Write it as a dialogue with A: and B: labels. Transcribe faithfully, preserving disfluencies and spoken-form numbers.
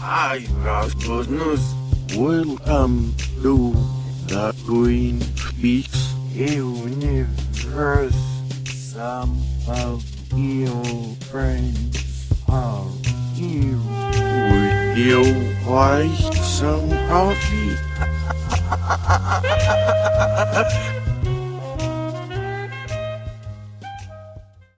A: Hi, Rasmus.
B: Welcome to the Twin Peaks universe. Some of your friends are here. Would you like some coffee?